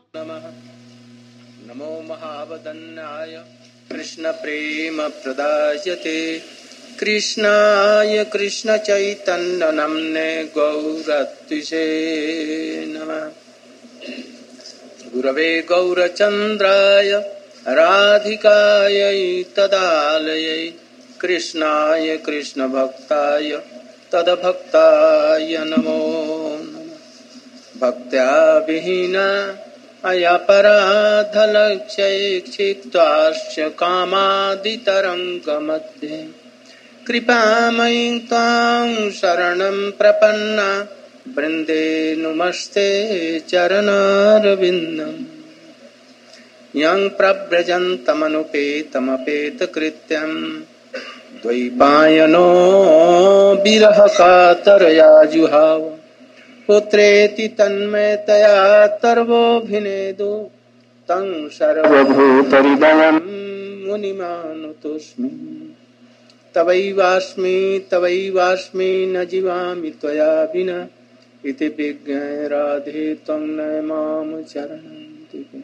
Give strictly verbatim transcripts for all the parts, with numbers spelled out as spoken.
नमः। नमो महावदन्नाय कृष्ण प्रेम प्रदायते कृष्णाय कृष्ण चैतन्य नाम्ने गौरत्विषे नमः। गुरवे गौरचन्द्राय राधिकायै तदालयै कृष्णाय कृष्ण भक्ताय तदभक्ताय नमो नमः। भक्त्या विहीना अयपराधलक्ष्यै क्षिप्त्वाश्च कामादितरङ्गमध्ये कृपामयीं त्वां शरणं प्रपन्ना वृन्दे नुमस्ते चरणारविन्दम्। यं प्रव्रजन्तमनुपेतमपेतकृत्यं द्वैपायनो विरहकातरया जुहाव पुत्रेति तन्मयतया तर्वोऽभिनेदु तं सर्वभूतहृदयं मुनिमानुतोऽस्मि। तवैवास्मि तवैवास्मि न जीवामि त्वया विना इति विज्ञाय राधे त्वं न मां चरणं दिवे।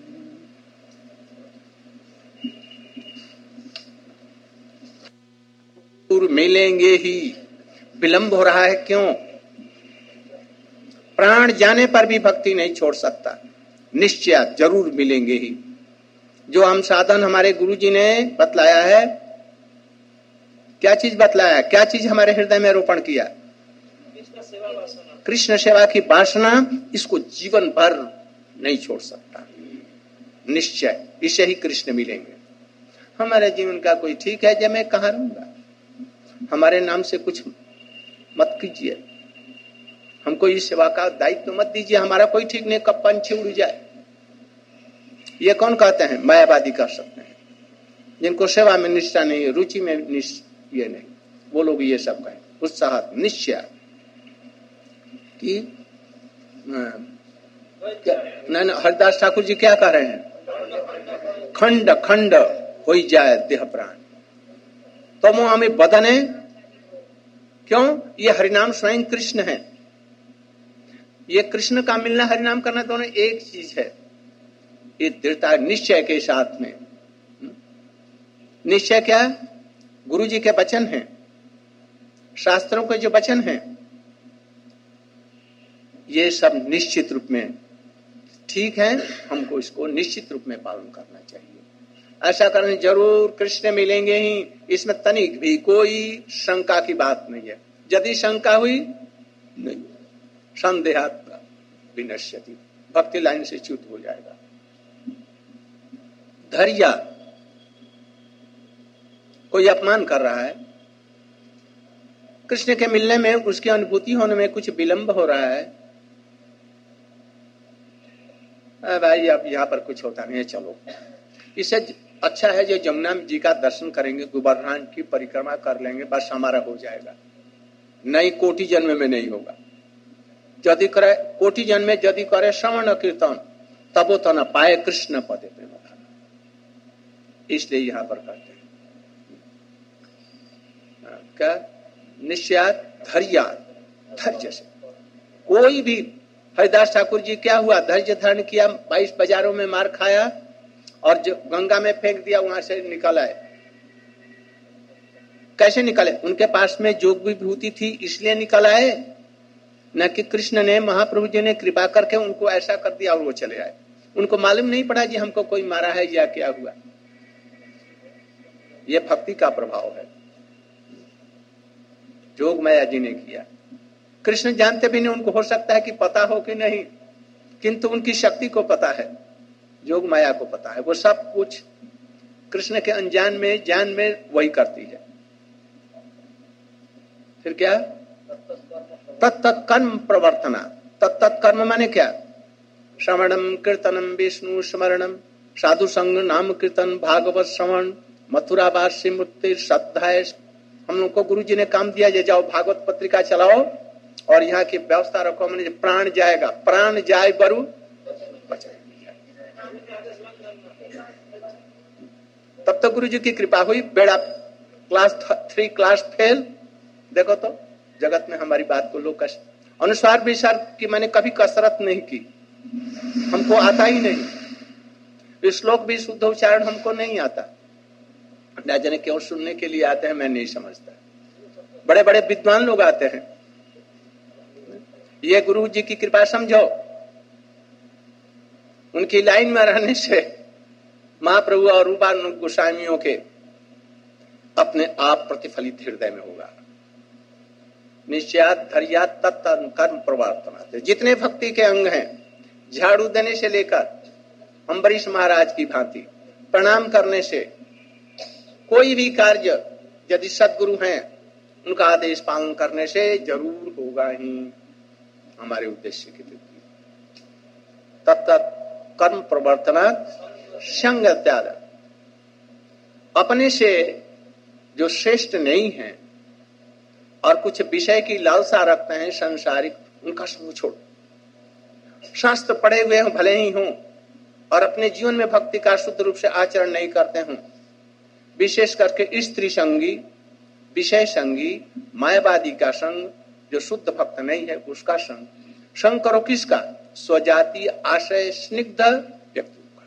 मिलेंगे ही, विलंब हो रहा है क्यों? प्राण जाने पर भी भक्ति नहीं छोड़ सकता। निश्चय जरूर मिलेंगे ही। जो हम साधन हमारे गुरुजी ने बतलाया है, क्या चीज बतलाया, क्या चीज हमारे हृदय में रोपण किया? कृष्ण सेवा की वासना। इसको जीवन भर नहीं छोड़ सकता। निश्चय इससे ही कृष्ण मिलेंगे। हमारे जीवन का कोई ठीक है, जब मैं कहाँ रहूंगा, हमारे नाम से कुछ मत कीजिए, हमको इस सेवा का दायित्व तो मत दीजिए, हमारा कोई ठीक नहीं, कब पंछी उड़ जाए। ये कौन कहते हैं? मायावादी कर सकते हैं, जिनको सेवा में निष्ठा नहीं है, रुचि में निष्ठा ये नहीं, वो लोग ये सब कहें। उत्साह निश्चय कि नहीं, हरिदास ठाकुर जी क्या कह रहे हैं? खंड खंड हो जाए देह प्राण तो वो हमें बदने। क्यों? ये हरिनाम स्वयं कृष्ण है। ये कृष्ण का मिलना, हरिनाम करना, दोनों एक चीज है। ये दृढ़ता निश्चय के साथ में। निश्चय क्या है? गुरु जी के वचन हैं, शास्त्रों के जो वचन हैं, ये सब निश्चित रूप में ठीक है। हमको इसको निश्चित रूप में पालन करना चाहिए। ऐसा करने जरूर कृष्ण मिलेंगे ही, इसमें तनिक भी कोई शंका की बात नहीं है। यदि शंका हुई, नहीं, संदेहात्मा विनश्यति, भक्ति लाइन से च्युत हो जाएगा। धैर्य, कोई अपमान कर रहा है, कृष्ण के मिलने में, उसकी अनुभूति होने में कुछ विलंब हो रहा है, भाई अब यहाँ पर कुछ होता नहीं है, चलो। इससे अच्छा है जो जमुना जी का दर्शन करेंगे, गोवर्धन की परिक्रमा कर लेंगे, बस हमारा हो जाएगा। नहीं, कोटि जन्म में नहीं होगा। यदि करे कोटि जन्म में, यदि करे श्रवण कीर्तन, तबो तो न पाए कृष्ण पदे प्रेम। इसलिए यहां पर कहते हैं क्या? निश्चयात धैर्यात, धैर्य से। कोई भी, हरिदास ठाकुर जी क्या हुआ? धैर्य धारण किया, बाईस बाजारों में मार खाया और जो गंगा में फेंक दिया, वहां से निकल आए। कैसे निकले? उनके पास में जोग विभूति थी, इसलिए निकल आए, न कि कृष्ण ने, महाप्रभु जी ने कृपा करके उनको ऐसा कर दिया और वो चले आए। उनको मालूम नहीं पड़ा जी हमको कोई मारा है या क्या हुआ। ये भक्ति का प्रभाव है, जोग माया जी ने किया। कृष्ण जानते भी नहीं, उनको हो सकता है कि पता हो कि नहीं, किंतु उनकी शक्ति को पता है, जोग माया को पता है। वो सब कुछ कृष्ण के अनजान में, ज्ञान में वही करती है। फिर क्या? तत्त कर्म प्रवर्तना। तत्त कर्म माने क्या? श्रवणम कीर्तनम विष्णु स्मरणम साधु संग नाम कीर्तन भागवत श्रवण मथुरावासी मृत्यु श्रद्धाए। हम लोग को गुरु जी ने काम दिया, जे जाओ भागवत पत्रिका चलाओ और यहाँ की व्यवस्था रखो। मैंने प्राण जाएगा, प्राण जाए बरु बचाए। तब तो गुरु जी की कृपा हुई। बेड़ा क्लास थ्री क्लास फेल। देखो तो जगत में हमारी बात को लोग अनुसार विचार की मैंने कभी कसरत नहीं की, हमको आता ही नहीं। श्लोक भी शुद्ध उच्चारण हमको नहीं आता, न जाने क्यों सुनने के लिए आते हैं, मैं नहीं समझता। बड़े बड़े विद्वान लोग आते हैं, ये गुरु जी की कृपा समझो। उनकी लाइन में रहने से महाप्रभु और रूपानुग गोस्वामियों के अपने आप प्रतिफलित हृदय में होगा। निश्चयात धर्यात तत्त कर्म प्रवर्तनात्। जितने भक्ति के अंग हैं, झाड़ू देने से लेकर अम्बरीश महाराज की भांति प्रणाम करने से, कोई भी कार्य यदि सद्गुरु हैं उनका आदेश पालन करने से जरूर होगा ही हमारे उद्देश्य की वृद्धि। तत्त कर्म प्रवर्तनात् संग त्याग। अपने से जो श्रेष्ठ नहीं है और कुछ विषय की लालसा रखते हैं सांसारिक, उनका संग छोड़ो। शास्त्र पढ़े हुए हों भले ही हों और अपने जीवन में भक्ति का शुद्ध रूप से आचरण नहीं करते हों, विशेष करके स्त्री संगी, विषय संगी, मायावादी का संग, जो शुद्ध भक्त नहीं है उसका संग। संग करो किसका? स्वजाति आशय स्निग्ध व्यक्तियों का।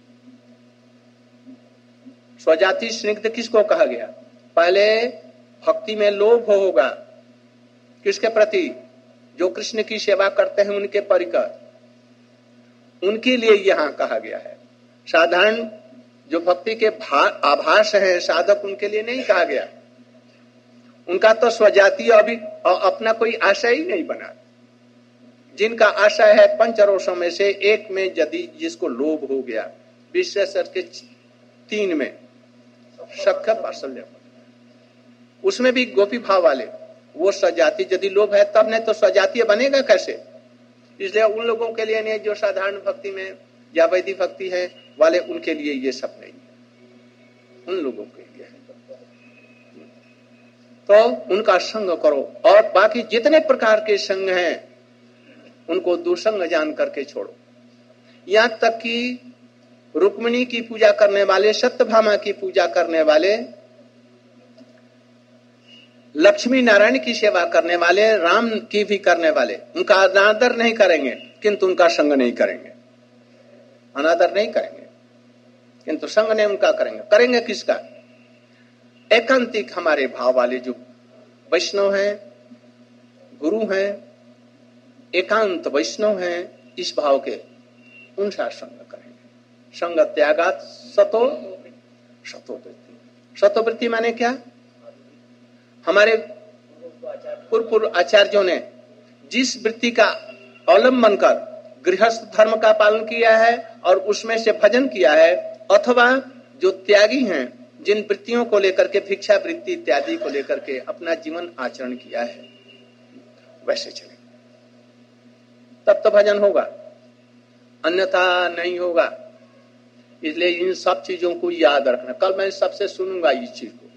स्वजाति स्निग्ध किसको कहा गया? पहले भक्ति में लोभ होगा किसके प्रति? जो कृष्ण की सेवा करते हैं उनके परिकर, उनके लिए यहां कहा गया है। साधारण जो भक्ति के आभास है साधक, उनके लिए नहीं कहा गया। उनका तो स्वजातीय अभी अपना कोई आशय ही नहीं बना। जिनका आशय है पंचरोषों में से एक में यदि जिसको लोभ हो गया, विशेष करके तीन में सख्य वात्सल्य, उसमें भी गोपी भाव वाले, वो स्वजाति यदि लोभ है तब नहीं तो स्वजातीय बनेगा कैसे? इसलिए उन लोगों के लिए नहीं जो साधारण भक्ति में या वैदिक भक्ति है वाले, उनके लिए ये सब नहीं है, उन लोगों के लिए है। तो उनका संग करो और बाकी जितने प्रकार के संग हैं उनको दुसंग जान करके छोड़ो। यहां तक कि रुक्मिणी की पूजा करने वाले, सत्यभामा की पूजा करने वाले, लक्ष्मी नारायण की सेवा करने वाले, राम की भी करने वाले, उनका अनादर नहीं करेंगे किंतु उनका संग नहीं करेंगे। अनादर नहीं करेंगे किंतु संग नहीं उनका करेंगे। करेंगे किसका? एकांतिक हमारे भाव वाले जो वैष्णव हैं, गुरु हैं, एकांत वैष्णव हैं, इस भाव के उनका संग करेंगे। संग त्यागात सतो सतोवृत्ति। सतोवृत्ति माने क्या? हमारे पूर्व पूर्व आचार्यों ने जिस वृत्ति का अवलंबन कर गृहस्थ धर्म का पालन किया है और उसमें से भजन किया है, अथवा जो त्यागी हैं जिन वृत्तियों को लेकर के, भिक्षा वृत्ति इत्यादि को लेकर के अपना जीवन आचरण किया है, वैसे चले तब तो भजन होगा, अन्यथा नहीं होगा। इसलिए इन सब चीजों को याद रखना। कल मैं सबसे सुनूंगा इस चीज को।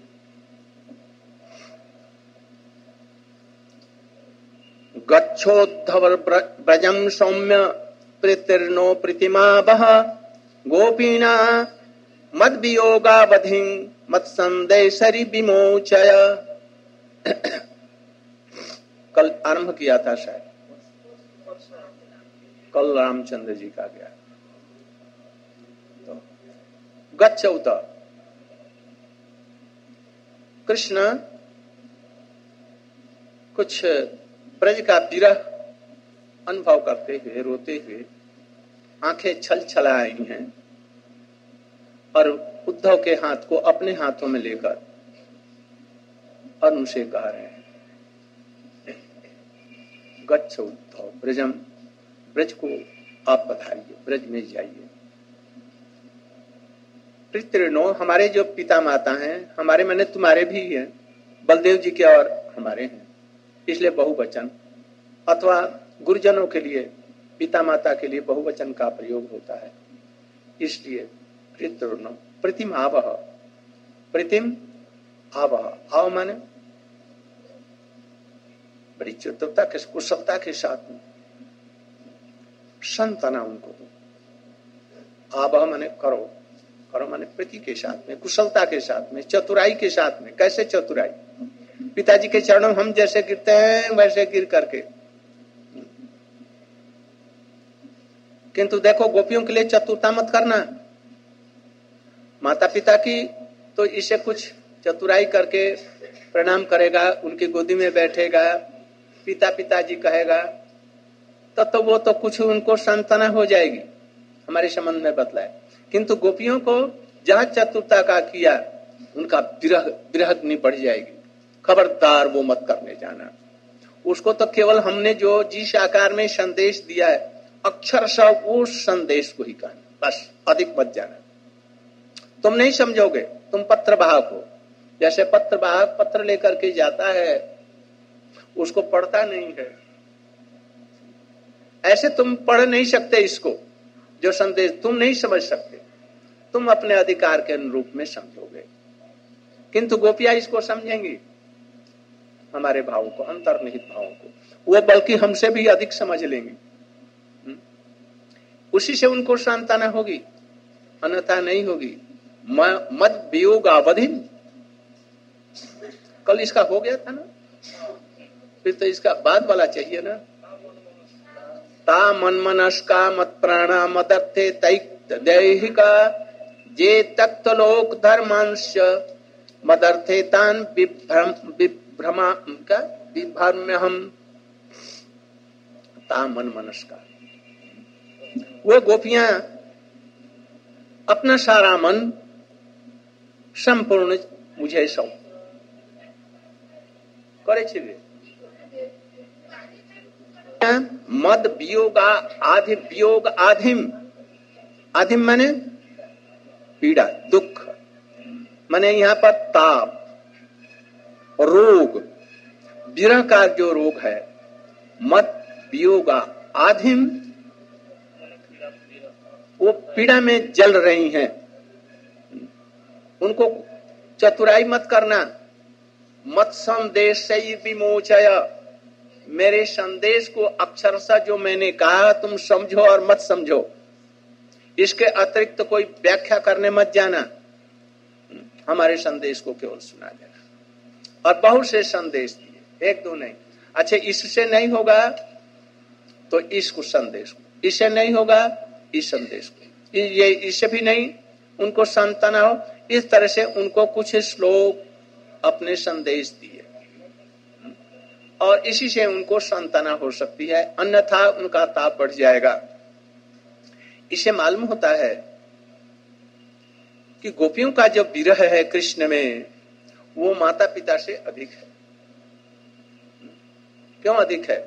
गच्छोद्धव ब्रजम सौम्य प्रीतिर्नो प्रीतिमा बह गोपीना मद वियोगावधि मत संदेशरी विमोचय। कल आरंभ किया था शायद, कल रामचंद्र जी का गया। तो गच्छ उत, कृष्ण कुछ ब्रज का विरह अनुभव करते हुए, रोते हुए, आंखें छल छलाई हैं और उद्धव के हाथ को अपने हाथों में लेकर और उनसे कह रहे हैं, गच्छ उद्धव ब्रजम, ब्रज को आप पधारिए, ब्रज में जाइए। पितृनो, हमारे जो पिता माता हैं, हमारे माने तुम्हारे भी हैं, बलदेव जी के और हमारे हैं, इसलिए बहुवचन, अथवा गुरुजनों के लिए, पिता माता के लिए बहुवचन का प्रयोग होता है। इसलिए पितृनो प्रतिम आवह, प्रतिम आवह, आव माने बड़ी चतुरता के, कुशलता के साथ में संतना उनको दो। आवह माने करो, करो माने प्रीति के साथ में, कुशलता के साथ में, चतुराई के साथ में। कैसे चतुराई? पिताजी के चरणों हम जैसे गिरते हैं वैसे गिर करके, किंतु देखो गोपियों के लिए चतुरता मत करना। माता पिता की तो इसे कुछ चतुराई करके प्रणाम करेगा, उनकी गोदी में बैठेगा, पिता पिताजी कहेगा, तब तो वो तो कुछ उनको सांत्वना हो जाएगी, हमारे संबंध में बतलाए। किंतु गोपियों को जहां चतुरता का किया, उनका विरह विरहग्नि बढ़ जाएगी। खबरदार वो मत करने जाना। उसको तो केवल हमने जो जिस आकार में संदेश दिया है, अक्षरशः उस संदेश को ही कहना, बस अधिक मत जाना। तुम नहीं समझोगे, तुम पत्र वाहक हो। जैसे पत्र वाहक पत्र लेकर के जाता है, उसको पढ़ता नहीं है, ऐसे तुम पढ़ नहीं सकते इसको। जो संदेश तुम नहीं समझ सकते, तुम अपने अधिकार के अनुरूप में समझोगे। किंतु गोपियां इसको समझेंगी, हमारे भावों को, अंतर्निहित भावों को। वो बल्कि हमसे भी अधिक समझ लेंगी। उसी से उनको सांत्वना होगी, अन्यथा नहीं होगी। मद वियोग अवधि, कल इसका हो गया था ना, फिर तो इसका बाद वाला चाहिए ना। ता मन मनस्का मत प्राणा मदर्थे तैक्त दैहिका जे तक्त लोक धर्मांश मदर्थे तान विभ्रम विभ्रमा का विभ्रम हम। ता मन मनस्का, वो गोपियां अपना सारा मन संपूर्ण मुझे सौंप करे छिवे। मद वियोगा आधि वियोग आधिम, आधिम माने पीड़ा दुख, माने यहाँ पर ताप रोग, विरह का जो रोग है। मद वियोगा आधिम, वो पीड़ा में जल रही हैं। उनको चतुराई मत करना। मत संदेश से विमोचय, मेरे संदेश को अक्षरशः जो मैंने कहा तुम समझो और मत समझो, इसके अतिरिक्त तो कोई व्याख्या करने मत जाना। हमारे संदेश को केवल सुना देना। और बहुत से संदेश दिए, एक दो नहीं। अच्छा, इससे नहीं होगा तो इसको संदेश को, इससे नहीं होगा इस संदेश को, ये इससे भी नहीं, उनको सांत्वना हो। इस तरह से उनको कुछ श्लोक अपने संदेश दिए और इसी से उनको सांत्वना हो सकती है, अन्यथा उनका ताप बढ़ जाएगा। इसे मालूम होता है कि गोपियों का जो विरह है कृष्ण में, वो माता पिता से अधिक है। क्यों अधिक है?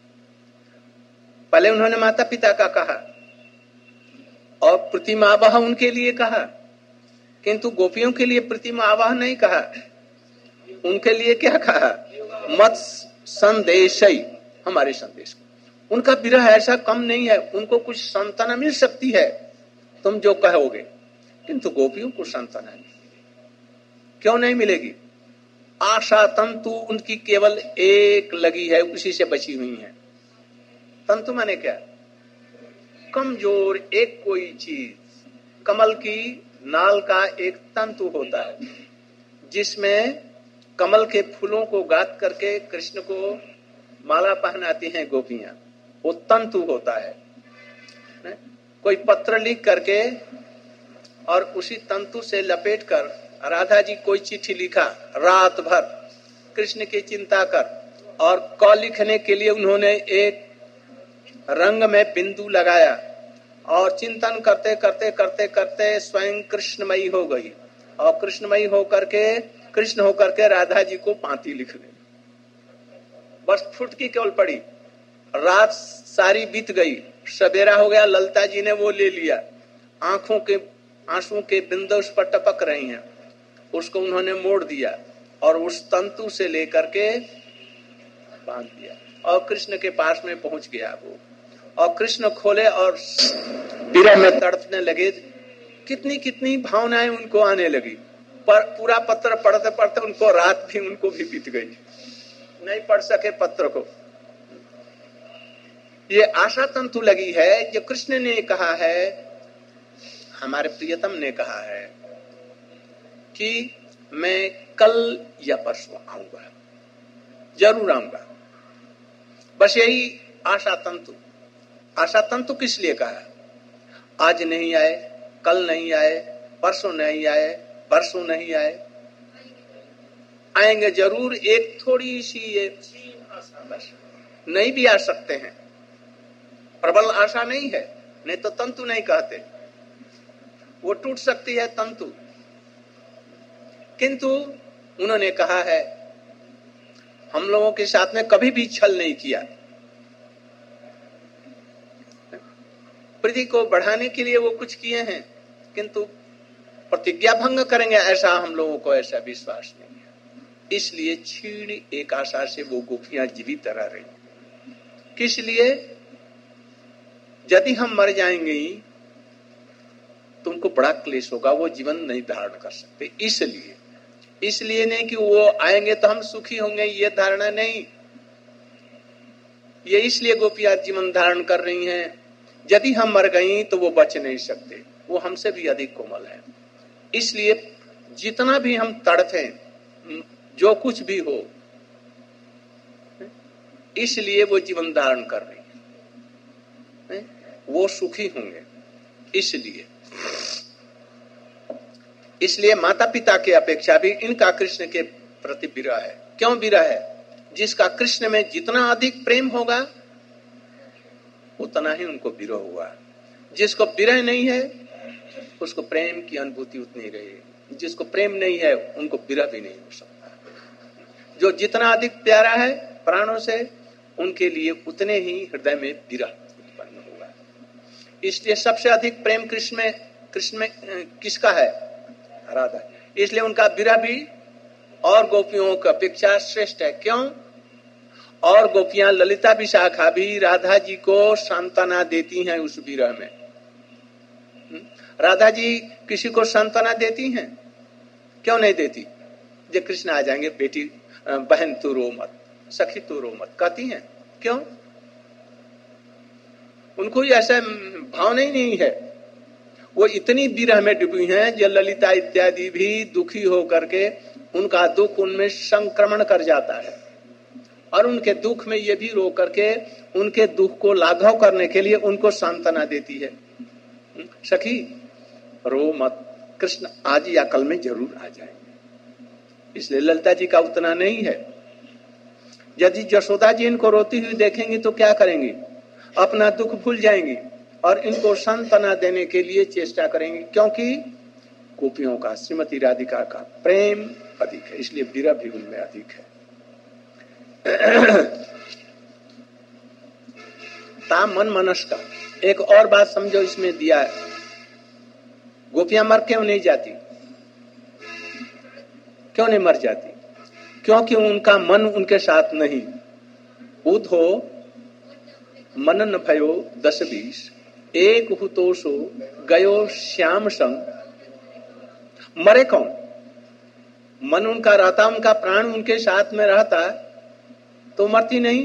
पहले उन्होंने माता पिता का कहा और प्रतिमावह उनके लिए कहा, किंतु गोपियों के लिए प्रतिमावह नहीं कहा। उनके लिए क्या कहा? मत संदेश, हमारे संदेश को। उनका विरह ऐसा कम नहीं है, उनको कुछ सांत्वना मिल सकती है तुम जो कहोगे, किंतु गोपियों को सांत्वना नहीं। क्यों नहीं मिलेगी? आशा तंतु उनकी केवल एक लगी है, उसी से बची हुई है। तंतु माने क्या? कमजोर एक कोई चीज। कमल की नाल का एक तंतु होता है, जिसमें कमल के फूलों को गाथ करके कृष्ण को माला पहनाती हैं गोपियां, वो तंतु होता है। ने? कोई पत्र लिख करके और उसी तंतु से लपेट कर, राधा जी कोई चिट्ठी लिखा रात भर कृष्ण की चिंता कर, और क लिखने के लिए उन्होंने एक रंग में बिंदु लगाया और चिंतन करते करते करते करते स्वयं कृष्णमयी हो गई, और कृष्णमयी होकर के कृष्ण होकर के राधा जी को पांति लिखने, बस फुटकी केवल पड़ी। रात सारी बीत गई, सवेरा हो गया, ललता जी ने वो ले लिया, आंखों के आंसू के बिंदु उस पर टपक रही हैं, उसको उन्होंने मोड़ दिया और उस तंतु से लेकर के बांध दिया और कृष्ण के पास में पहुंच गया वो। और कृष्ण खोले और विरह में तड़पने लगे। कितनी कितनी भावनाएं उनको आने लगी, पर पूरा पत्र पढ़ते पढ़ते उनको रात भी उनको भी बीत गई, नहीं पढ़ सके पत्र को। ये आशा तंतु लगी है जो कृष्ण ने कहा है, हमारे प्रियतम ने कहा है कि मैं कल या परसों आऊंगा, जरूर आऊंगा। बस यही आशा तंतु। आशा तंतु किस लिए कहा? आज नहीं आए, कल नहीं आए, परसों नहीं आए, परसों नहीं आए, आएंगे जरूर। एक थोड़ी सी ये आशा, बस नहीं भी आ सकते हैं, प्रबल आशा नहीं है, नहीं तो तंतु नहीं कहते, वो टूट सकती है तंतु। किंतु उन्होंने कहा है हम लोगों के साथ में कभी भी छल नहीं किया, प्रीति को बढ़ाने के लिए वो कुछ किए हैं, किंतु प्रतिज्ञा भंग करेंगे ऐसा हम लोगों को ऐसा विश्वास नहीं है। इसलिए क्षीण एक आशा से वो गोपियां जीवित रह रही। किस लिए? यदि हम मर जाएंगे तो उनको बड़ा क्लेश होगा, वो जीवन नहीं धारण कर सकते। इसलिए इसलिए नहीं कि वो आएंगे तो हम सुखी होंगे, ये धारणा नहीं। ये इसलिए गोपियां जीवन धारण कर रही हैं, यदि हम मर गई तो वो बच नहीं सकते, वो हमसे भी अधिक कोमल है। इसलिए जितना भी हम तड़फे, जो कुछ भी हो, इसलिए वो जीवन धारण कर रही है, वो सुखी होंगे। इसलिए इसलिए माता पिता के अपेक्षा भी इनका कृष्ण के प्रति विरह है। क्यों विरह है? जिसका कृष्ण में जितना अधिक प्रेम होगा उतना ही उनको विरह हुआ। जिसको विरह नहीं है उसको प्रेम की अनुभूति उतनी रहेगी। जिसको प्रेम नहीं है उनको विरह भी नहीं हो सकता। जो जितना अधिक प्यारा है प्राणों से, उनके लिए उतने ही हृदय में विरह उत्पन्न हुआ। इसलिए सबसे अधिक प्रेम कृष्ण में कृष्ण में किसका है? राधा। इसलिए उनका विरह भी और गोपियों की अपेक्षा श्रेष्ठ है। क्यों? और गोपियां ललिता विशाखा भी राधा जी को सांत्वना देती हैं उस विरह में। राधा जी किसी को सांत्वना देती हैं? क्यों नहीं देती? जब कृष्ण आ जाएंगे, बेटी बहन तू रो मत, सखी तू रो मत कहती हैं। क्यों? उनको ऐसा भाव नहीं, नहीं है। वो इतनी विरह में डूबी हैं जो ललिता इत्यादि भी दुखी हो करके उनका दुख उनमें संक्रमण कर जाता है, और उनके दुख में ये भी रो करके उनके दुख को लाघव करने के लिए उनको सांत्वना देती है। सखी रो मत, कृष्ण आज या कल में जरूर आ जाएंगे। इसलिए ललिता जी का उतना नहीं है। यदि यशोदा जी इनको रोती हुई देखेंगी तो क्या करेंगी? अपना दुख भूल जाएंगी और इनको सांत्वना देने के लिए चेष्टा करेंगी, क्योंकि गोपियों का, श्रीमती राधिका का प्रेम अधिक है, इसलिए विरह भी उनमें अधिक है। ता मन मनस का एक और बात समझो इसमें दिया है। गोपियां मर क्यों नहीं जाती? क्यों नहीं मर जाती? क्योंकि उनका मन उनके साथ नहीं। उधो मनन भयो दस बीस, एक हुतोषो गयो श्याम संग। मरे कौन? मन उनका रहता, उनका प्राण उनके साथ में रहता तो मरती नहीं।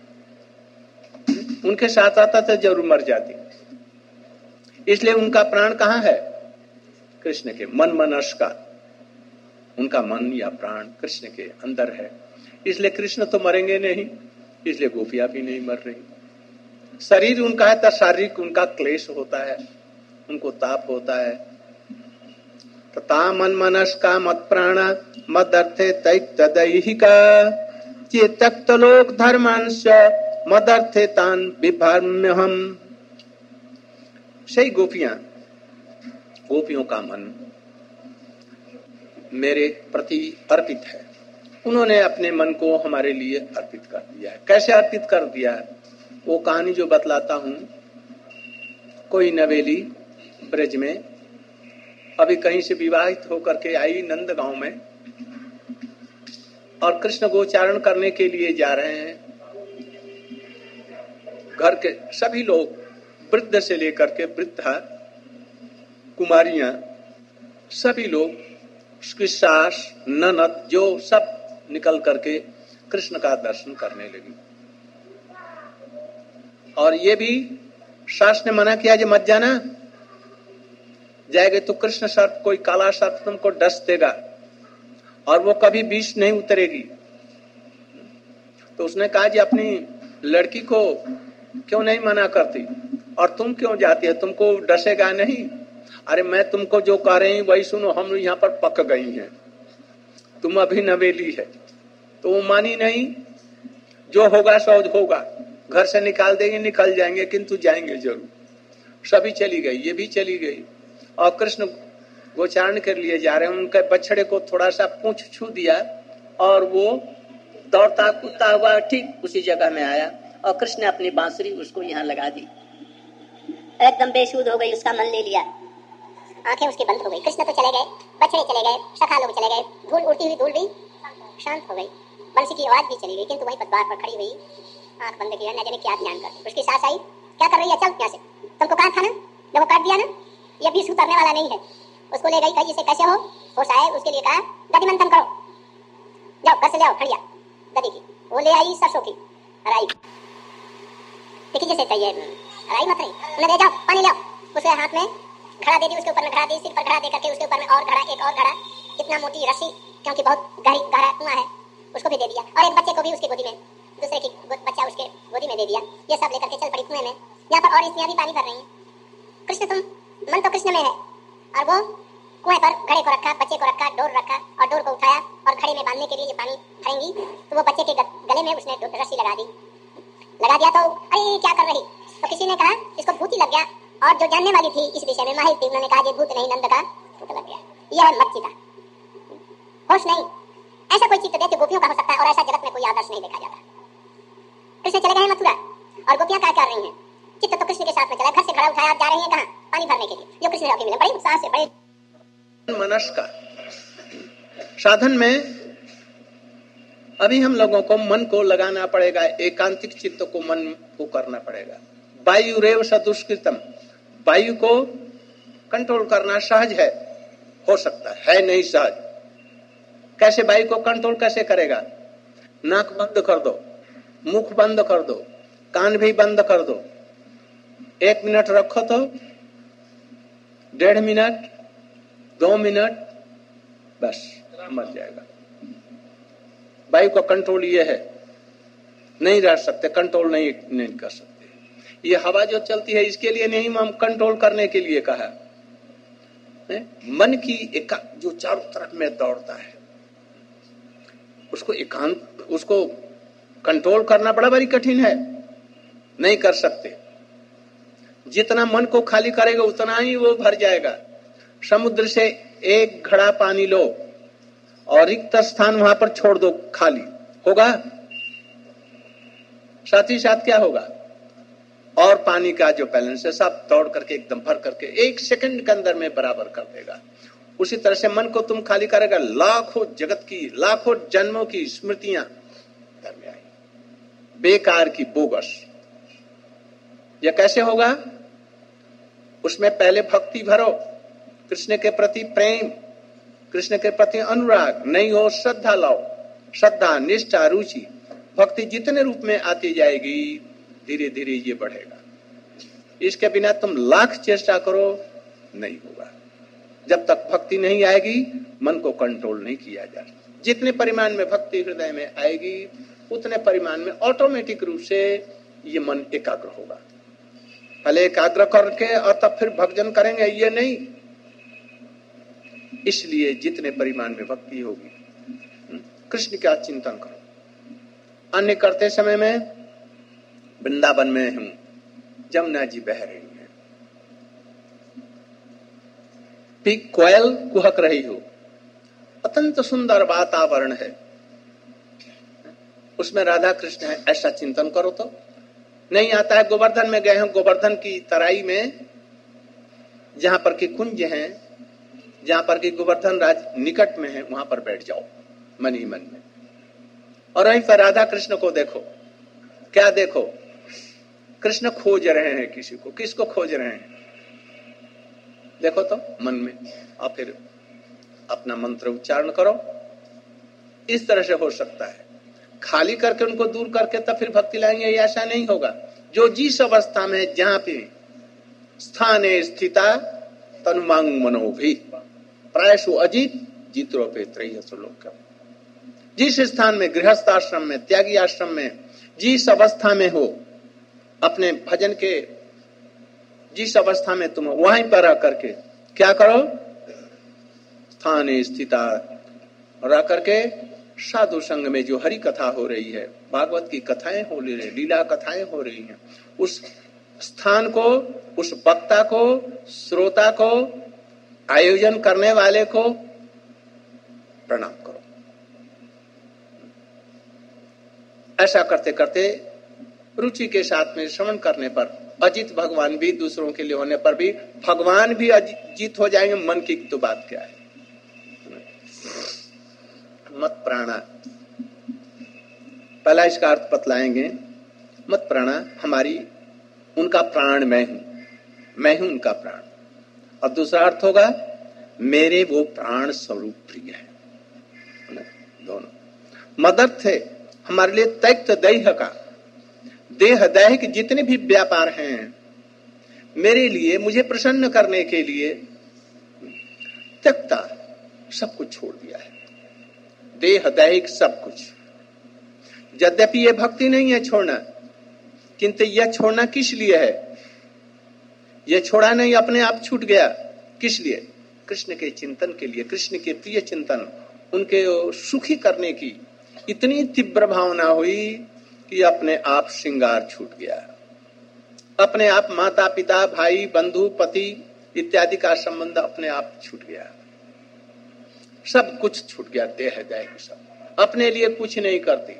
उनके साथ आता तो जरूर मर जाती। इसलिए उनका प्राण कहाँ है? कृष्ण के मन मनस का। उनका मन या प्राण कृष्ण के अंदर है। इसलिए कृष्ण तो मरेंगे नहीं, इसलिए गोपियां भी नहीं मर रही। शरीर उनका है तो शारीरिक उनका क्लेश होता है, उनको ताप होता है। तथा मन मनस का मत प्राण मद अर्थे तैक्तदैहिका चेतक्त लोक धर्मांश मद अर्थे तान विभर्म्यहम। सही गोपियां, गोपियों का मन मेरे प्रति अर्पित है। उन्होंने अपने मन को हमारे लिए अर्पित कर दिया है। कैसे अर्पित कर दिया है? वो कहानी जो बतलाता हूं। कोई नवेली ब्रज में अभी कहीं से विवाहित होकर के आई नंद गांव में, और कृष्ण गोचारण करने के लिए जा रहे हैं। घर के सभी लोग, वृद्ध से लेकर के वृद्धा, कुमारियां, सभी लोग, उसकी सास, ननद, जो सब निकल करके कृष्ण का दर्शन करने लगी। और ये भी सास ने मना किया, जो मत जाना, जाएगा तो कृष्ण सर्प, कोई काला सर्प तुमको डस देगा और वो कभी विष नहीं उतरेगी। तो उसने कहा जी अपनी लड़की को क्यों नहीं मना करती? और तुम क्यों जाती है? तुमको डसेगा नहीं? अरे मैं तुमको जो कह रही हूं वही सुनो, हम यहाँ पर पक गई हैं, तुम अभी नवेली है। तो वो मानी नहीं, जो होगा सो होगा, घर से निकाल देंगे निकल जाएंगे किंतु जाएंगे जरूर। सभी चली गई, ये भी चली गई। और कृष्ण गोचारण के लिए जा रहे हैं, उनके बछड़े को थोड़ा सा पूंछ छू दिया और वो दौड़ता कूदता हुआ ठीक उसी जगह में आया और कृष्ण ने अपनी बांसुरी उसको यहाँ लगा दी। एकदम बेसुध हो गई, उसका मन ले लिया, आंखें उसकी बंद हो गई। कृष्ण तो चले गए, बछड़े चले गए, सखा लोग चले गए, धूल उड़ती हुई धूल भी शांत हो गई, बंसी की आवाज भी चली गई, किंतु वहीं पर द्वार पर खड़ी हुई आंख बंद किया, न जाने क्या ध्यान करती। उसकी सास आई, क्या कर रही है, चल यहाँ से, तुमको कहा था ना, जब वो काट दिया ना, ये भी उतरने वाला नहीं है। उसको ले गई, कही इसे कैसे हो होश आए, उसके लिए कहा गति मंथन करो, जाओ घर से ले आओ खड़िया गति की। वो ले आई सरसों की राई, देखिए जैसे चाहिए राई मत रही, उन्हें ले जाओ पानी ले आओ, उसके हाथ में घड़ा दे दी, उसके ऊपर में घड़ा दी, सिर पर घड़ा दे करके उसके ऊपर में और घड़ा, एक और घड़ा, इतना मोटी रस्सी क्योंकि बहुत गहरी गहरा कुआं है, उसको भी दे दिया। और एक बच्चे को भी उसकी गोदी में, दूसरे की बच्चा उसके गोदी में दे दिया। ये सब लेकर के चल पड़ी कुएं में। यहाँ पर और स्त्रियां भी पानी भर रही हैं। कृष्ण तुम, मन तो कृष्ण में है, और वो कुएं पर घड़े को रखा, बच्चे को रखा, डोर रखा और डोर को उठाया और घड़े में बांधने के लिए ये पानी भरेंगी, तो वो बच्चे के गले में उसने रस्सी लगा दी। लगा दिया तो अरे क्या कर रही, तो किसी ने कहा इसको भूत ही लग गया, और जो जानने वाली थी इस विषय में माहिर थी, उन्होंने कहा ये भूत नहीं, नंद का भूत लग गया, यह है मच्चिता, होश नहीं। ऐसा कोई चित्त देखिए गोपियों का हो सकता है, और ऐसा जगत में कोई आदर्श नहीं देखा जाता। कृष्ण चले गए हैं मथुरा और गोपियां क्या कर रही हैं, चित्त तो कृष्ण के साथ में चला, घर से घड़ा उठाया, जा रही है कहाँ, पानी भरने के लिए, जो कृष्ण होके मिले, बड़ी उत्साह से, बड़े मनस का साधन में अभी हम लोगों को मन को लगाना पड़ेगा, एकांतिक चित्त को मन को करना पड़ेगा। वायु रेव सदुष्कृतम, वायु को कंट्रोल करना सहज है, हो सकता है नहीं सहज। कैसे वायु को कंट्रोल कैसे करेगा? नाक बंद कर दो, मुख बंद कर दो, कान भी बंद कर दो, एक मिनट रखो तो डेढ़ मिनट, दो मिनट, बस मर जाएगा। वायु का कंट्रोल ये है, नहीं रह सकते, कंट्रोल नहीं नहीं कर सकते। ये हवा जो चलती है इसके लिए नहीं, हम कंट्रोल करने के लिए कहा है। मन की एक जो चारों तरफ में दौड़ता है उसको एकांत, उसको कंट्रोल करना बड़ा बड़ी कठिन है, नहीं कर सकते। जितना मन को खाली करेगा उतना ही वो भर जाएगा। समुद्र से एक घड़ा पानी लो और रिक्त स्थान वहां पर छोड़ दो, खाली होगा, साथ ही साथ क्या होगा, और पानी का जो बैलेंस है सब दौड़ करके एकदम भर करके एक सेकंड के अंदर में बराबर कर देगा। उसी तरह से मन को तुम खाली करेगा, लाखों जगत की, लाखों जन्मों की स्मृतियां घर में आई, बेकार की, बोगस। यह कैसे होगा? उसमें पहले भक्ति भरो, कृष्ण के प्रति प्रेम, कृष्ण के प्रति अनुराग, नहीं हो श्रद्धा लाओ, श्रद्धा, निष्ठा, रुचि, भक्ति जितने रूप में आती जाएगी धीरे धीरे ये बढ़ेगा। इसके बिना तुम लाख चेष्टा करो नहीं होगा। जब तक भक्ति नहीं आएगी मन को कंट्रोल नहीं किया जा सकता। जितने परिमाण में भक्ति हृदय में आएगी उतने परिमाण में ऑटोमेटिक रूप से ये मन एकाग्र होगा। पहले एकाग्र करके और तब फिर भक्ति करेंगे ये नहीं। इसलिए जितने परिमाण में भक्ति होगी कृष्ण का चिंतन करो। अन्य करते समय में वृंदावन में हूं, जमुना जी बह रही है, फिर कोयल कुहक रही हो, अत्यंत सुंदर वातावरण है, उसमें राधा कृष्ण है, ऐसा चिंतन करो। तो नहीं आता है। गोवर्धन में गए हैं, गोवर्धन की तराई में जहां पर की कुंज है, जहां पर की गोवर्धन राज निकट में है, वहां पर बैठ जाओ मन ही मन में, और वहीं पर राधा कृष्ण को देखो। क्या देखो? कृष्ण खोज रहे हैं किसी को। किसको खोज रहे हैं? देखो तो मन में, और फिर अपना मंत्र उच्चारण करो। इस तरह से हो सकता है। खाली करके उनको दूर करके तब फिर भक्ति लाएंगे, ऐसा नहीं होगा। जो जिस अवस्था में जहां पे स्थाने स्थिता तनुमांग मनो भी प्रायशु अजित जित्रोपे त्रय्यसुलोकम। जिस स्थान में, गृहस्थ आश्रम में, त्यागी आश्रम में, जिस अवस्था में हो, अपने भजन के जिस अवस्था में तुम वहीं पर रह करके क्या करो, स्थाने स्थिता रह करके साधु संग में जो हरि कथा हो रही है, भागवत की कथाएं हो रही है, लीला कथाएं हो रही हैं, उस स्थान को, उस वक्ता को, श्रोता को, आयोजन करने वाले को प्रणाम करो। ऐसा करते करते रुचि के साथ में श्रवण करने पर अजित भगवान भी, दूसरों के लिए होने पर भी भगवान भी अजित हो जाएंगे। मन की तो बात क्या है। मत प्राणा, पहला इसका अर्थ बतलाएंगे। मत प्राणा, हमारी उनका प्राण मैं हूं, मैं हूं उनका प्राण। और दूसरा अर्थ होगा मेरे वो प्राण स्वरूप प्रिय है। दोनों मदद थे हमारे लिए त्यक्त देह का, देह देह के जितने भी व्यापार हैं मेरे लिए, मुझे प्रसन्न करने के लिए त्यक्ता, सब कुछ छोड़ दिया है, देह दैहिक सब कुछ। यद्यपि ये भक्ति नहीं है छोड़ना, किंतु यह छोड़ना किस लिए है? यह छोड़ा नहीं, अपने आप छूट गया। किस लिए? कृष्ण के चिंतन के लिए, कृष्ण के प्रिय चिंतन, उनके सुखी करने की इतनी तीव्र भावना हुई कि अपने आप श्रृंगार छूट गया। अपने आप माता पिता भाई बंधु पति इत्यादि का संबंध अपने आप छूट गया, सब कुछ छूट गया, देह देह सब, अपने लिए कुछ नहीं करती।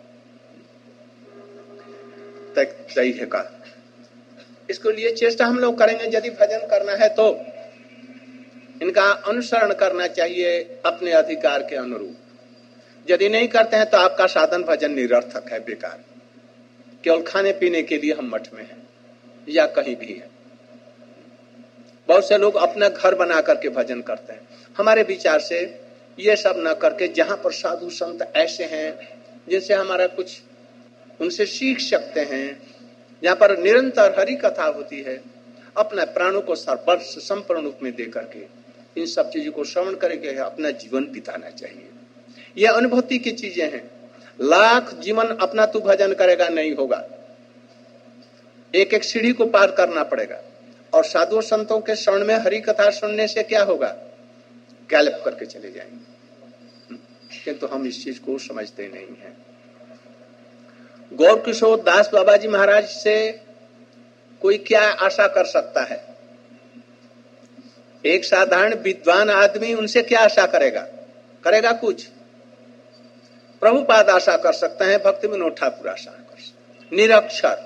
दैह का इसको लिए चेष्टा हम लोग करेंगे। यदि भजन करना है तो इनका अनुसरण करना चाहिए अपने अधिकार के अनुरूप। यदि नहीं करते हैं तो आपका साधन भजन निरर्थक है, बेकार। केवल खाने पीने के लिए हम मठ में हैं या कहीं भी है। बहुत से लोग अपना घर बना करके भजन करते हैं। हमारे विचार से ये सब न करके जहां पर साधु संत ऐसे हैं जिनसे हमारा कुछ उनसे सीख सकते हैं, जहां पर निरंतर हरि कथा होती है, अपना प्राणों को सर्वस्व संपूर्ण रूप में दे करके इन सब चीजों को श्रवण करके अपना जीवन बिताना चाहिए। यह अनुभूति की चीजें हैं। लाख जीवन अपना तू भजन करेगा नहीं होगा, एक एक सीढ़ी को पार करना पड़ेगा। और साधु संतों के श्रवण में हरि कथा सुनने से क्या होगा? गैलप करके चले जाएंगे। किंतु हम इस चीज को समझते नहीं हैं। गौर किशोर दास बाबा जी महाराज से कोई क्या आशा कर सकता है? एक साधारण विद्वान आदमी उनसे क्या आशा करेगा? करेगा कुछ? प्रभुपाद आशा कर सकते हैं, भक्ति विनोद ठाकुर आशा कर सकते, निरक्षर,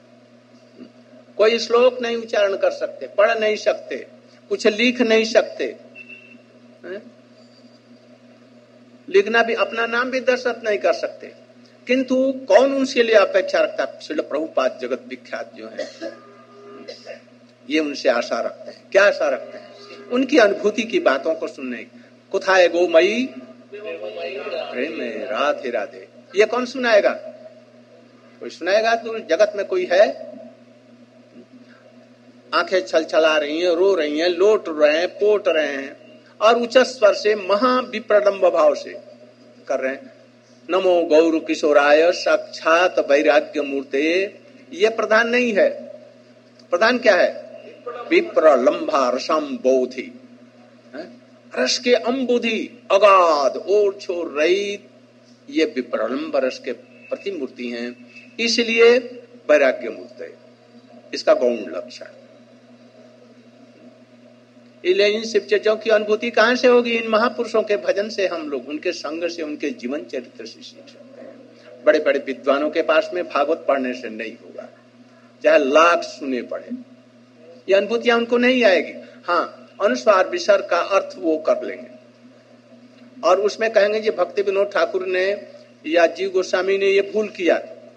कोई श्लोक नहीं उच्चारण कर सकते, पढ़ नहीं सकते, कुछ लिख नहीं सकते, है? लिखना भी, अपना नाम भी दर्शत नहीं कर सकते। किंतु कौन उनके लिए अपेक्षा रखता है? श्रील प्रभुपाद जगत विख्यात जो है, ये उनसे आशा रखते हैं। क्या आशा रखते हैं? उनकी अनुभूति की बातों को सुनने। कुथाए गो मई प्रेम राधे राधे, ये कौन सुनाएगा? कोई सुनाएगा? तो जगत में कोई है? आंखें छल छला रही हैं, रो रही हैं, लोट रहे हैं, पोट रहे हैं और उच्च स्वर से महाविप्रलंब भाव से कर रहे हैं, नमो गौर किशोराय साक्षात वैराग्य मूर्ते। ये प्रधान नहीं है। प्रधान क्या है? विप्रलंबा रसम बोधि, रस के अम्बुधि अगाध ओर छोर रहित, ये विप्रलंब रस के प्रतिमूर्ति हैं, इसलिए वैराग्य मूर्ति इसका गौण लक्षण। इन शिव चर्चाओं की अनुभूति कहां से होगी? इन महापुरुषों के भजन से, हम लोग उनके संग से, उनके जीवन चरित्र से सीख सकते हैं। बड़े बड़े विद्वानों के पास में भागवत पढ़ने से नहीं होगा, चाहे लाख सुने पड़े, ये अनुभूतियां उनको नहीं आएगी। हाँ, अनुस्वार विसर्ग का अर्थ वो कर लेंगे और उसमें कहेंगे जी भक्ति विनोद ठाकुर ने या जीव गोस्वामी ने ये भूल किया,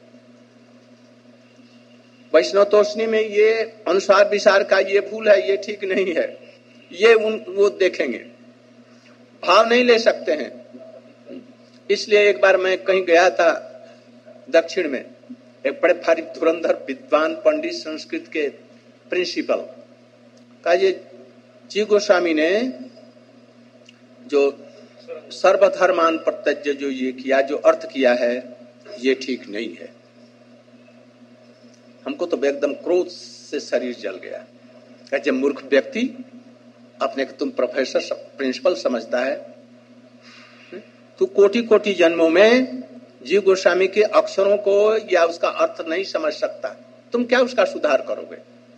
वैष्णव तोषणी में ये अनुस्वार विसर्ग का ये भूल है, ये ठीक नहीं है, ये उन वो देखेंगे, भाव नहीं ले सकते हैं। इसलिए एक बार मैं कहीं गया था दक्षिण में, एक बड़े भारी धुरंधर विद्वान पंडित संस्कृत के प्रिंसिपल का ये जी गोस्वामी ने जो सर्वधर्मान प्रत्यज्य जो ये किया, जो अर्थ किया है, ये ठीक नहीं है। हमको तो एकदम क्रोध से शरीर जल गया। जब मूर्ख व्यक्ति अपने को तुम प्रोफेसर प्रिंसिपल समझता है, तू कोटि कोटि जन्मों में जीव गोस्वामी के अक्षरों को या उसका अर्थ नहीं समझ सकता, तुम क्या उसका सुधार करोगे?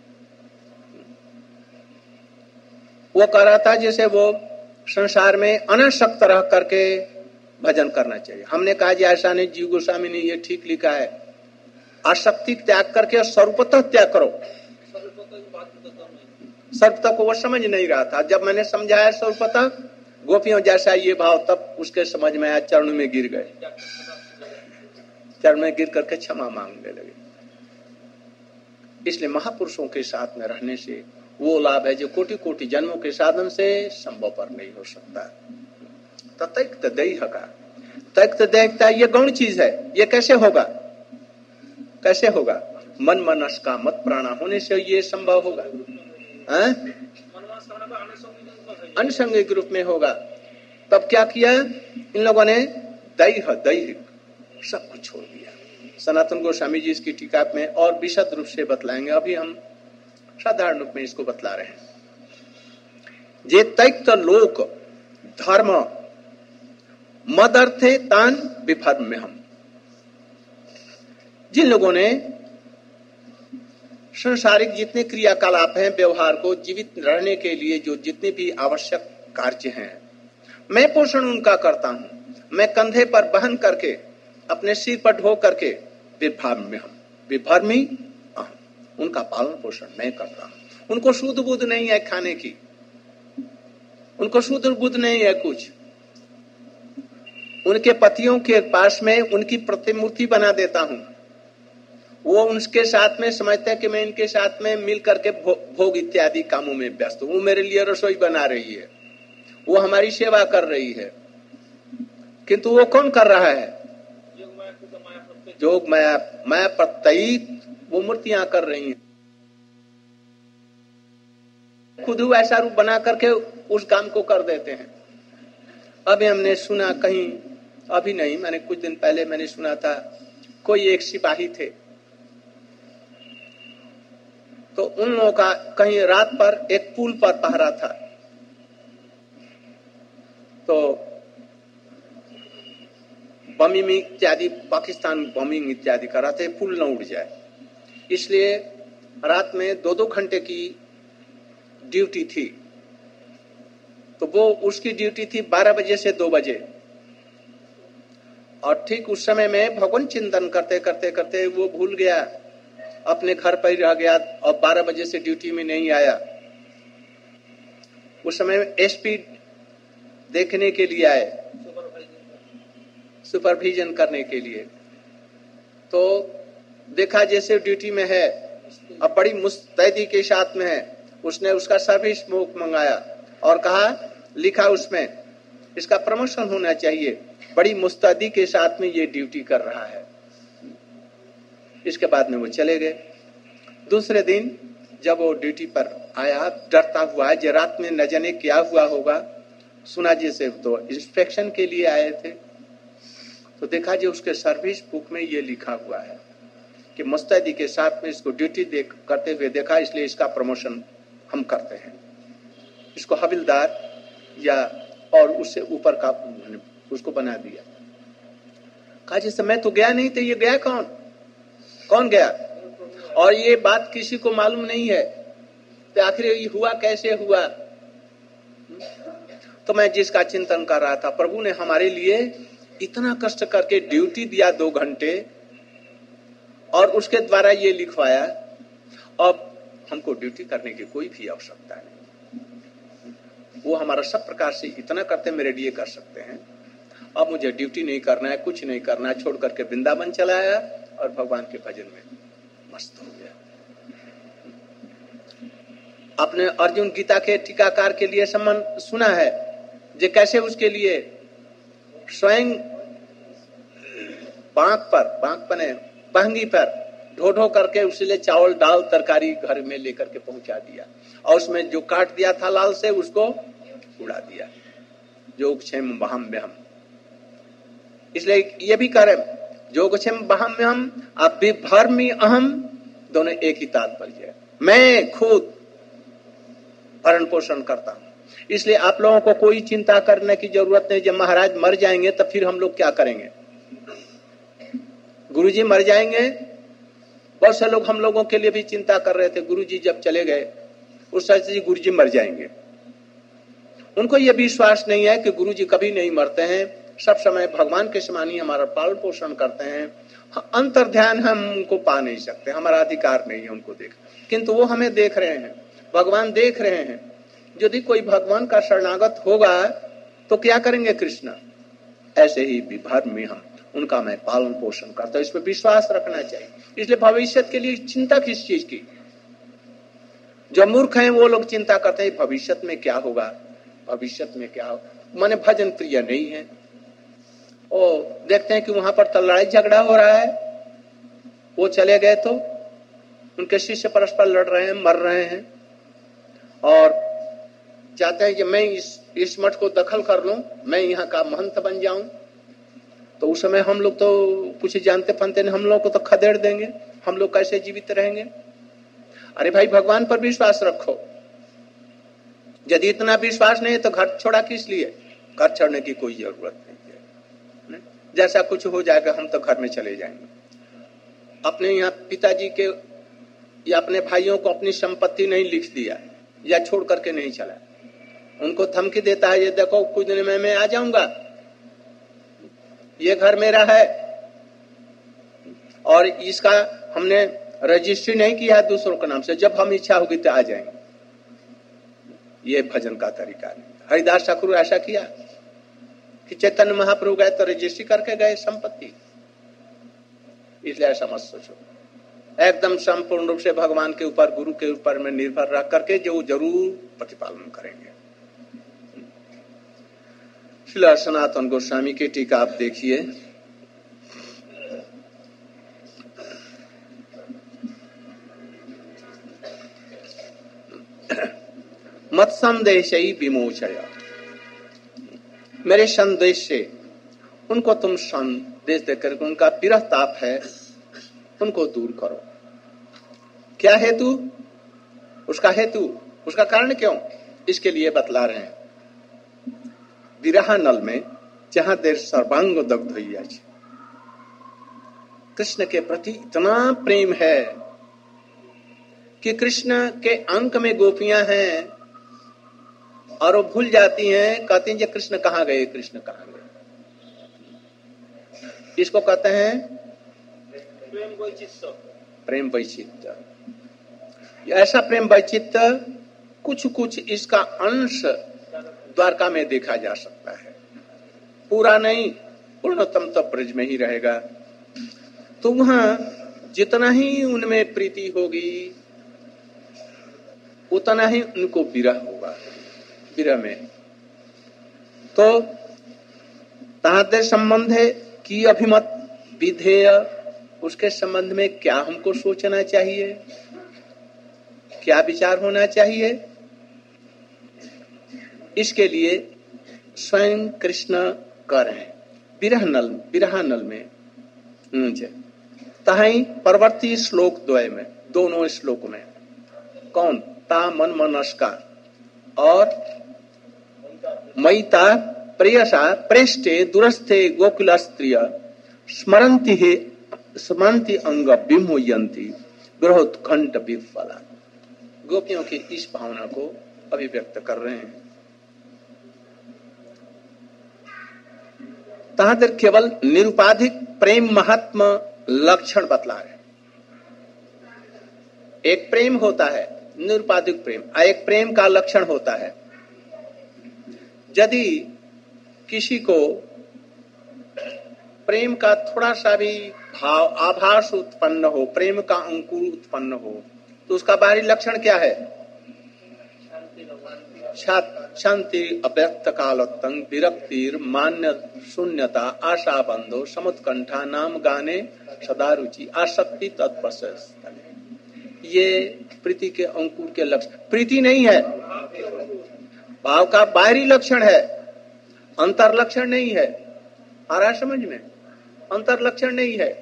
वो कह रहा था जैसे वो संसार में अनासक्त रह करके भजन करना चाहिए। हमने कहा जी ऐसा नहीं, जीव गोस्वामी ने ये ठीक लिखा है, आसक्ति त्याग करके सर्वतः त्याग करो। सर्वतः को वो समझ नहीं रहा था। जब मैंने समझाया सर्वतः गोपियों जैसा ये भाव, तब उसके समझ में आया, चरण में गिर गए, चरण में गिर करके क्षमा मांगने लगे। इसलिए महापुरुषों के साथ में रहने से वो लाभ है जो कोटि कोटि जन्मों के साधन से संभव पर नहीं हो सकता। तत्यक्त दैह का त्यक्त दैहता ये गौण चीज है, ये कैसे होगा? कैसे होगा? मन मनस का मत प्राणा होने से ये संभव होगा। अनुसंगिक रूप में होगा। तब क्या किया इन लोगों ने? दैह दैहिक सब कुछ छोड़ दिया। सनातन गोस्वामी जी इसकी टीका में और विशद रूप से बतलाएंगे, अभी हम साधारण रूप में इसको बतला रहे हैं। जे त्यक्त लोक धर्म मदर्थे तान विभर्म में हम, जिन लोगों ने संसारिक जितने क्रियाकलाप हैं, व्यवहार को जीवित रहने के लिए जो जितने भी आवश्यक कार्य हैं, मैं पोषण उनका करता हूं। मैं कंधे पर बहन करके, अपने सिर पर ढो करके विभर्म में हम, विभर्मी अहम, उनका पालन पोषण मैं करता हूं। उनको शुद्ध बुद्ध नहीं है खाने की, उनको शुद्ध बुद्ध नहीं है कुछ। उनके पतियों के पास में उनकी प्रतिमूर्ति बना देता हूं। वो उनके साथ में समझते हैं कि मैं इनके साथ में मिल करके भो, भोग इत्यादि कामों में व्यस्त हूं। वो मेरे लिए रसोई बना रही है, वो हमारी सेवा कर रही है, किंतु वो कौन कर रहा है? जोग माया माया प्रत्ययिक वो मूर्तियां कर रही हैं। खुद ऐसा रूप बना करके उस काम को कर देते हैं। अभी हमने सुना कहीं, अभी नहीं, मैंने कुछ दिन पहले मैंने सुना था, कोई एक सिपाही थे, तो उन लोगों का कहीं रात पर एक पुल पर पहरा था, तो बमिंग इत्यादि, पाकिस्तान बमिंग इत्यादि कर रहा था, पुल न उड़ जाए, इसलिए रात में दो दो घंटे की ड्यूटी थी। तो वो उसकी ड्यूटी थी बारह बजे से दो बजे, और ठीक उस समय में भगवान चिंतन करते करते करते वो भूल गया, अपने घर पर ही रह गया और बारह बजे से ड्यूटी में नहीं आया। उस समय एसपी देखने के लिए आए, सुपरविजन करने के लिए, तो देखा जैसे ड्यूटी में है अब बड़ी मुस्तैदी के साथ में है। उसने उसका सर्विस बुक मंगाया और कहा, लिखा उसमें इसका प्रमोशन होना चाहिए, बड़ी मुस्तैदी के साथ में ये ड्यूटी कर रहा है। इसके बाद में वो चले गए। दूसरे दिन जब वो ड्यूटी पर आया, डरता हुआ, जो रात में न जाने क्या हुआ होगा, सुना जैसे तो इंस्पेक्शन के लिए आए थे, तो देखा जी उसके सर्विस बुक में ये लिखा हुआ है कि मुस्तैदी के साथ में इसको ड्यूटी देख करते हुए देखा, इसलिए इसका प्रमोशन हम करते हैं। इसको हविलदार या और उससे ऊपर का उसको बना दिया। कहा जैसे मैं तो गया नहीं, तो ये गया कौन? कौन गया? और ये बात किसी को मालूम नहीं है, तो आखिर ये हुआ कैसे हुआ? तो मैं जिसका चिंतन कर रहा था, प्रभु ने हमारे लिए इतना कष्ट करके ड्यूटी दिया दो घंटे, और उसके द्वारा ये लिखवाया, अब हमको ड्यूटी करने की कोई भी आवश्यकता नहीं। वो हमारा सब प्रकार से इतना करते मेरे लिए कर सकते हैं, अब मुझे ड्यूटी नहीं करना है, कुछ नहीं करना है, छोड़ करके वृंदावन चला आया और भगवान के भजन में मस्त हो गया। आपने अर्जुन गीता के टीकाकार के लिए संबंध सुना है, जो कैसे उसके लिए स्वयं बांक पर बांक बने बहंगी पर ढो ढो करके उसके चावल दाल तरकारी घर में लेकर के पहुंचा दिया, और उसमें जो काट दिया था लाल से उसको उड़ा दिया, जो क्षेम बहम में हम। इसलिए ये भी कह रहे, जो क्षेम बहम में हम, अब विभर्मी अहम, दोनों एक ही तात्पर्य है। मैं खुद भरण पोषण करता हूं। इसलिए आप लोगों को कोई चिंता करने की जरूरत नहीं। जब महाराज मर जाएंगे तब फिर हम लोग क्या करेंगे? गुरुजी मर जाएंगे। बहुत से लोग हम लोगों के लिए भी चिंता कर रहे थे, गुरुजी जब चले गए उस समय से गुरुजी मर जाएंगे। उनको यह विश्वास नहीं है कि गुरुजी कभी नहीं मरते हैं, सब समय भगवान के समान ही हमारा पालन पोषण करते हैं। अंतर ध्यान हम उनको पा नहीं सकते, हमारा अधिकार नहीं है उनको देख, किंतु वो हमें देख रहे हैं, भगवान देख रहे हैं। यदि कोई भगवान का शरणागत होगा तो क्या करेंगे कृष्ण? ऐसे ही विभर में हम उनका मैं पालन पोषण करता हूं। इस पर विश्वास रखना चाहिए। इसलिए भविष्य के लिए चिंता किस चीज की? जो मूर्ख हैं वो लोग चिंता करते हैं भविष्य में क्या होगा, भविष्य में क्या होगा। माने भजन प्रिय नहीं है, ओ देखते हैं कि वहां पर तो लड़ाई झगड़ा हो रहा है, वो चले गए तो उनके शिष्य परस्पर लड़ रहे हैं, मर रहे हैं, और चाहते हैं कि मैं इस इस मठ को दखल कर लूं, मैं यहाँ का महंत बन जाऊं। तो उस समय हम लोग तो कुछ जानते फनते नहीं, हम लोग को तो खदेड़ देंगे, हम लोग कैसे जीवित रहेंगे? अरे भाई भगवान पर विश्वास रखो। यदि इतना विश्वास नहीं है तो घर छोड़ा किस लिए? घर छोड़ने की कोई जरूरत नहीं है। जैसा कुछ हो जाएगा हम तो घर में चले जाएंगे। अपने यहाँ पिताजी के या अपने भाइयों को अपनी संपत्ति नहीं लिख दिया या छोड़ करके नहीं चला, उनको धमकी देता है, ये देखो कुछ दिन में मैं आ जाऊंगा, ये घर मेरा है और इसका हमने रजिस्ट्री नहीं किया है दूसरों के नाम से, जब हम इच्छा होगी तो आ जाएंगे। ये भजन का तरीका नहीं। हरिदास ठाकुर ऐसा किया कि चैतन्य महाप्रभु गए तो रजिस्ट्री करके गए संपत्ति। इसलिए ऐसा मत सोचो, एकदम संपूर्ण रूप से भगवान के ऊपर, गुरु के ऊपर में निर्भर रह करके जो जरूर प्रतिपालन करेंगे। श्रील सनातन गोस्वामी की टीका आप देखिए। मत संदेश ही विमोचय, मेरे संदेश से उनको तुम संदेश देकर उनका विरह ताप है उनको दूर करो। क्या हेतु? उसका हेतु, उसका कारण क्यों, इसके लिए बतला रहे हैं। विरह नल में जहां देर सर्वांग दग्ध हुई है, कृष्ण के प्रति इतना प्रेम है कि कृष्ण के अंक में गोपियां हैं और वो भूल जाती हैं, कहती हैं कि कृष्ण कहाँ गए, कृष्ण कहाँ गए। इसको कहते हैं प्रेम वैचित्य। प्रेम वैचित्य, ऐसा प्रेम वैचित्य कुछ कुछ इसका अंश द्वारका में देखा जा सकता है, पूरा नहीं, पूर्णतम तो ब्रज में ही रहेगा। तो वहां जितना ही उनमें प्रीति होगी उतना ही उनको विरह होगा। विरह में तो ताहते संबंध है कि अभिमत विधेय, उसके संबंध में क्या हमको सोचना चाहिए, क्या विचार होना चाहिए, इसके लिए स्वयं कृष्ण कर रहे हैं। विरह नल, विरह नल में ताही परवर्ती श्लोक द्वय में, दोनों श्लोक में कौन ता मन मनस्का और मयिता प्रेयसा प्रेष्टे दुरस्थे गोकुल स्त्रिय स्मरंती हे स्मरंती अंग विमोयंती ग्रहोत्कंठ विफला। गोपियों की इस भावना को अभिव्यक्त कर रहे हैं। तहां तक केवल निरुपाधिक प्रेम महात्मा लक्षण बतला रहे। एक प्रेम होता है निरुपाधिक प्रेम, एक प्रेम का लक्षण होता है। यदि किसी को प्रेम का थोड़ा सा भी भाव आभास उत्पन्न हो, प्रेम का अंकुर उत्पन्न हो, तो उसका बाहरी लक्षण क्या है? शांति अव्यक्त कालोत्तंग विरक्तिर मान्य शून्यता आशा बंधो समुत्कंठा नाम गाने सदा रुचि आसक्ति तत्पश्य। ये प्रीति के अंकुर के लक्षण। प्रीति नहीं है, भाव का बाहरी लक्षण है, अंतर लक्षण नहीं है। आ रहा समझ में? अंतर लक्षण नहीं है,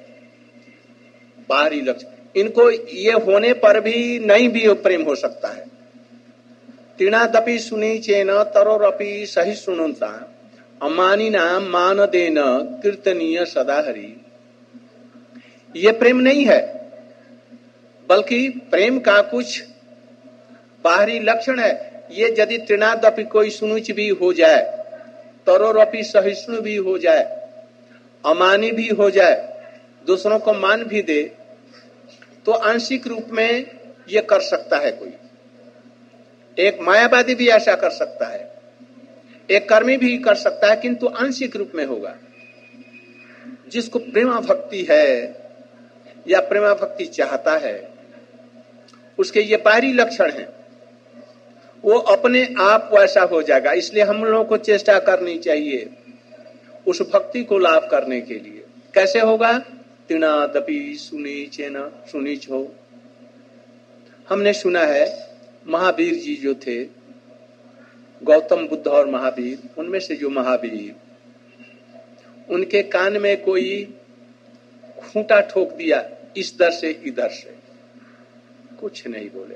बाहरी लक्षण। इनको ये होने पर भी नहीं भी प्रेम हो सकता है। तीणादपि सुनीचेन तरोरपि सहिष्णुता अमानिना मानदेन कीर्तनीय सदा हरि। ये प्रेम नहीं है, बल्कि प्रेम का कुछ बाहरी लक्षण है। ये यदि तृणादपि कोई सुनुच भी हो जाए, तरोरपि सहिष्णु भी हो जाए, अमानी भी हो जाए, दूसरों को मान भी दे, तो आंशिक रूप में ये कर सकता है कोई। एक मायावादी भी ऐसा कर सकता है, एक कर्मी भी कर सकता है, किंतु आंशिक रूप में होगा। जिसको प्रेमा भक्ति है या प्रेमा भक्ति चाहता है, उसके ये बाहरी लक्षण हैं, वो अपने आप वैसा हो जाएगा। इसलिए हम लोगों को चेष्टा करनी चाहिए उस भक्ति को लाभ करने के लिए। कैसे होगा? तीणादपि सुनीचेन, सुनीच हो। हमने सुना है महावीर जी जो थे, गौतम बुद्ध और महावीर, उनमें से जो महावीर, उनके कान में कोई खूंटा ठोक दिया, इस दर से इधर से, कुछ नहीं बोले।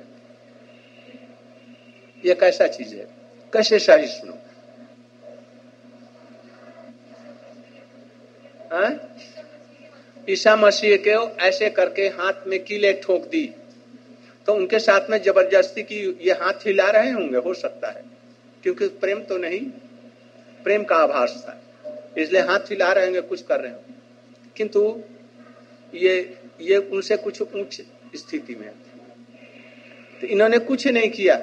ये कैसा चीज है? कैसे सहिष्णु? ईसा मसीह के ऐसे करके हाथ में कीले ठोक दी, तो उनके साथ में जबरदस्ती की ये हाथ हिला रहे होंगे, हो सकता है, क्योंकि प्रेम तो नहीं, प्रेम का आभास था, इसलिए हाथ हिला रहे होंगे, कुछ कर रहे होंगे, किंतु ये ये उनसे कुछ उच्च स्थिति में, तो इन्होंने कुछ नहीं किया।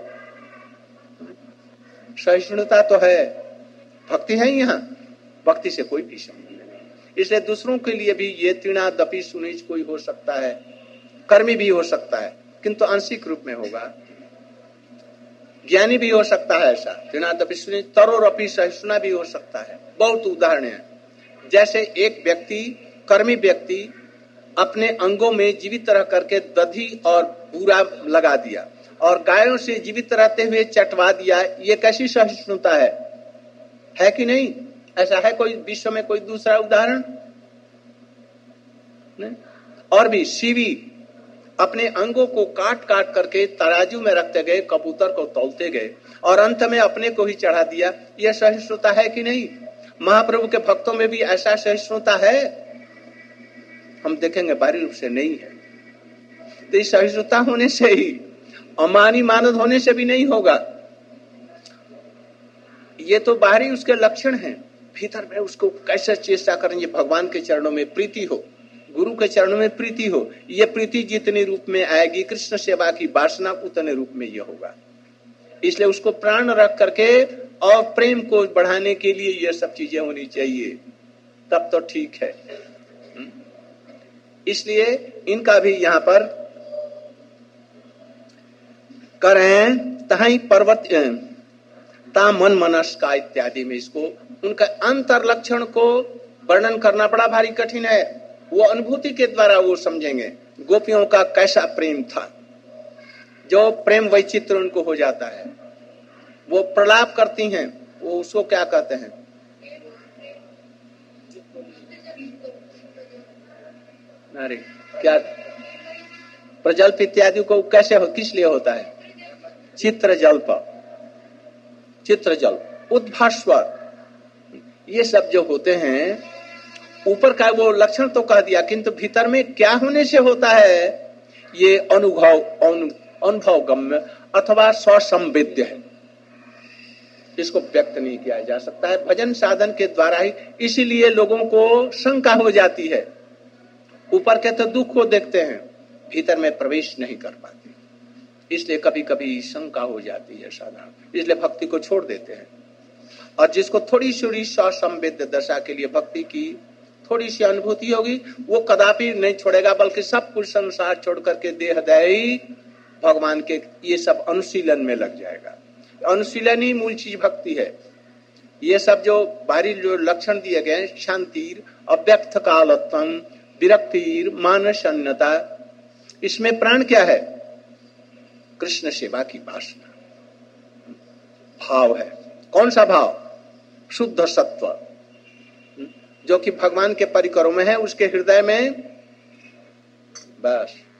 सहिष्णुता तो है, भक्ति है, यहाँ भक्ति से कोई भी संबंध नहीं। इसलिए दूसरों के लिए भी ये तीणादपि सुनीच कोई हो सकता है, कर्मी भी हो सकता है, किंतु आंशिक रूप में होगा। ज्ञानी भी हो सकता है ऐसा, तीणादपि सुनीच, तरोरपि सहिष्णुता भी हो सकता है। बहुत उदाहरण है। जैसे एक व्यक्ति, कर्मी व्यक्ति, अपने अंगों में जीवित रह करके दधी और बूरा लगा दिया और गायों से जीवित रहते हुए चटवा दिया, ये कैसी सहिष्णुता है? है कि नहीं? ऐसा है कोई विश्व में कोई दूसरा उदाहरण? नहीं? और भी सीवी अपने अंगों को काट काट करके तराजू में रखते गए, कबूतर को तौलते गए और अंत में अपने को ही चढ़ा दिया, यह सहिष्णुता है कि नहीं? महाप्रभु के भक्तों में भी ऐसा सहिष्णुता है? हम देखेंगे बाहरी रूप से नहीं है। तो इस सहिष्णुता होने से ही, अमानी मानद होने से भी नहीं होगा। ये तो बाहरी उसके लक्षण हैं, भीतर में उसको कैसे चेष्टा करेंगे भगवान के चरणों में प्रीति हो, गुरु के चरणों में प्रीति हो। ये प्रीति जितने रूप में आएगी, कृष्ण सेवा की वासना उतने रूप में ये होगा। इसलिए उसको प्राण रख करके और प्रेम को बढ़ाने के लिए ये सब चीजें होनी चाहिए, तब तो ठीक है। इसलिए इनका भी यहाँ पर करें तहाई पर्वत ता मन मनस का इत्यादि में इसको उनका अंतर लक्षण को वर्णन करना बड़ा भारी कठिन है। वो अनुभूति के द्वारा वो समझेंगे गोपियों का कैसा प्रेम था, जो प्रेम वैचित्र उनको हो जाता है। वो प्रलाप करती हैं, वो उसको क्या कहते हैं, अरे क्या प्रजल्प इत्यादि को कैसे हो, किस लिए होता है? चित्र जल्प, चित्र जल्प, उद्भास्वर, ये सब जो होते हैं, ऊपर का वो लक्षण तो कह दिया, किंतु भीतर में क्या होने से होता है ये अनुभव अनुभव गम्य अथवा स्वसंवेद्य है। इसको व्यक्त नहीं किया जा सकता है भजन साधन के द्वारा ही। इसीलिए लोगों को शंका हो जाती है, ऊपर के तो दुख को देखते हैं, भीतर में प्रवेश नहीं कर पाते, इसलिए कभी कभी शंका हो जाती है साधारण, इसलिए भक्ति को छोड़ देते हैं। और जिसको थोड़ी सी स्वसंवेद्य दशा के लिए भक्ति की थोड़ी सी अनुभूति होगी, वो कदापि नहीं छोड़ेगा, बल्कि सब कुछ संसार छोड़ करके देहदायी भगवान के ये सब अनुशीलन में लग जाएगा। अनुशीलन ही मूल चीज भक्ति है। ये सब जो बाहरी जो लक्षण दिए गए, शांतिर, अव्यक्त कालत्वम, विरक्तिर, मानसन्नता, इसमें प्राण क्या है? कृष्ण सेवा की वासना, भाव है। कौन सा भाव? शुद्ध सत्व, जो कि भगवान के परिकरों में है, उसके हृदय में बस